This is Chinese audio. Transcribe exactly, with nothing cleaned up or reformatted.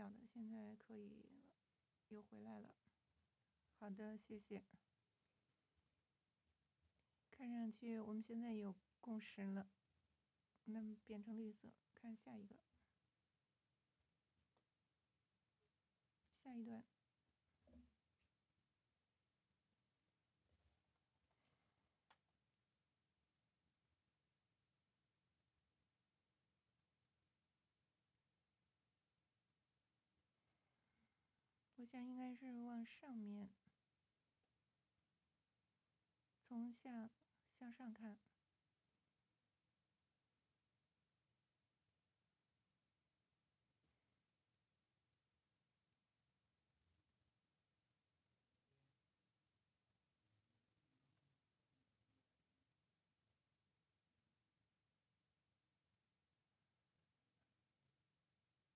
掉的，现在可以又回来了。好的，谢谢。看上去我们现在有共识了，那么变成绿色，看下一个，下一段。我想应该是往上面，从下向上看。